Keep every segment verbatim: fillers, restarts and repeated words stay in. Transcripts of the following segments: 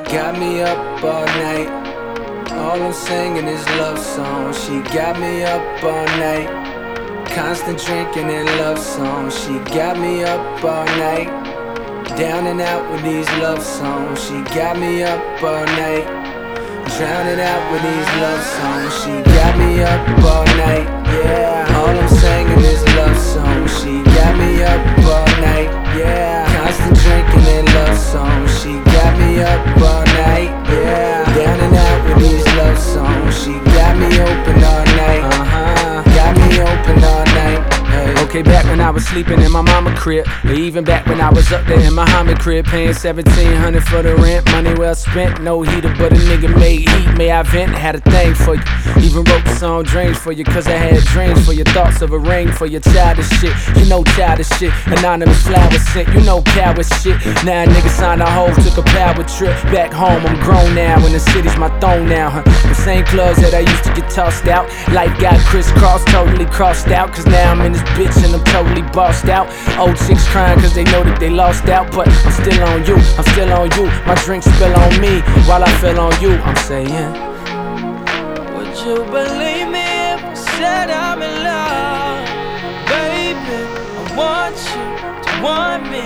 got me up all night. All I'm singing is love songs. She got me up all night. Constant drinking and love songs. She got me up all night. Down and out with these love songs. She got me up all night. Drowning out with these love songs. She got me up all night. Yeah. All I'm singing is love songs. She got me up all night. Yeah. Constant drinking and love songs. She got me up all night. Yeah. Down and out with these love songs. She got me open all night. Uh-huh. Got me open all night. Hey. Okay, back when I was sleeping in my mama crib, or even back when I was up there in my Muhammad crib, paying seventeen hundred for the rent, money well spent, no heater, but a nigga made heat, may I vent, had a thing for you, even wrote the song Dreams for you, cause I had dreams for your thoughts of a ring for your childish shit, you know childish shit, anonymous flowers sent, you know coward shit, now a nigga signed a hoe, took a power trip, back home, I'm grown now, and the city's my throne now, huh, the same clubs that I used to get tossed out, life got crisscrossed, totally crossed out, cause now I'm in this bitch and I'm totally bossed out. Old chicks crying cause they know that they lost out, but I'm still on you, I'm still on you. My drink spill on me while I feel on you. I'm saying, would you believe me if I said I'm in love? Baby, I want you to want me.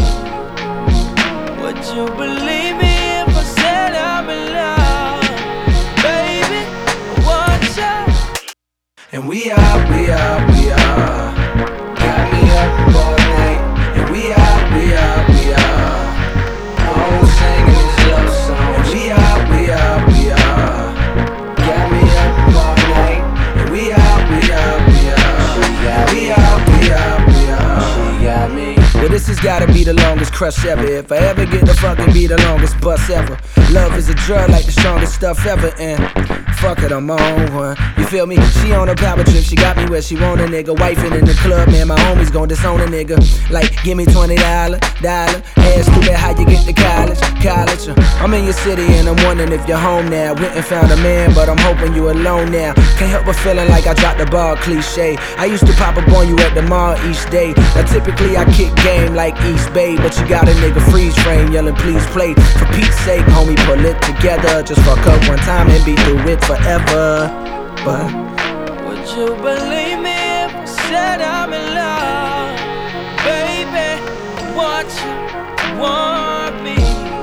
Would you believe me if I said I'm in love? Baby, I want you. And we are, we are, we are. Got me up all night. And we are, we are, we are. All I'm singing is love songs. And we are, we are, we are. Got me up all night. And we are, we are, we are. We are, we are, we are. She got me. well, this has gotta be the longest crush ever. If I ever get to fucking be the longest bus ever. Love is a drug like the strongest stuff ever. And fuck it, I'm on one. You feel me? She on a power trip, she got me where she want a nigga. Wifing in the club, man, my homies gon' disown a nigga. Like, give me twenty dollars, dollar. Ask stupid how you get to college, college. Uh, I'm in your city and I'm wondering if you're home now. Went and found a man, but I'm hoping you alone now. Can't help but feeling like I dropped the ball, cliche. I used to pop up on you at the mall each day. Now typically I kick game like East Bay, but you got a nigga freeze frame yelling please play. For Pete's sake, homie, pull it together. Just fuck up one time and be through it forever. But would you believe me if I said I'm in love? Baby, I want you to want me.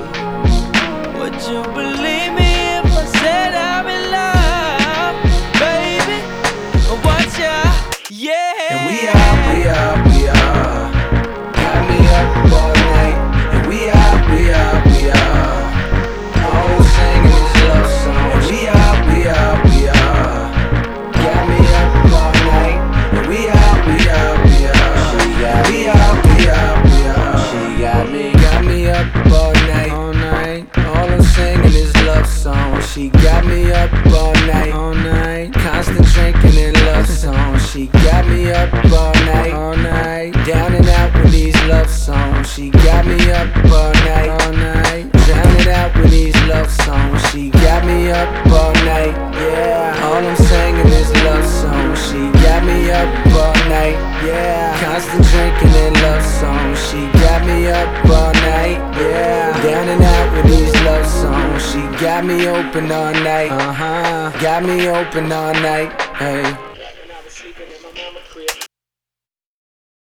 Would you believe me if I said I'm in love? Baby, I want you, yeah. And we are, we are, we are. Got me up all night. And we are, we are, we are. All I'm singing is love songs. And we are, we are, we are. Got me up all night. And we are, we are, we are. We are, we are, we are. she got me. Got me up all night. All night, All I'm singing is love songs. She got me up all night. all night, Constant drinking and love songs. She got me up all night. all night, Down and out with these love songs. She got me up all night. all night. Drowning out with these love songs. She got me up all night. Yeah. All I'm singing is love songs. She got me up all night. Yeah. Constant drinking and love songs. She got me up all night. Yeah. Down and out with these love songs. She got me open all night. Uh huh. Got me open all night. Hey.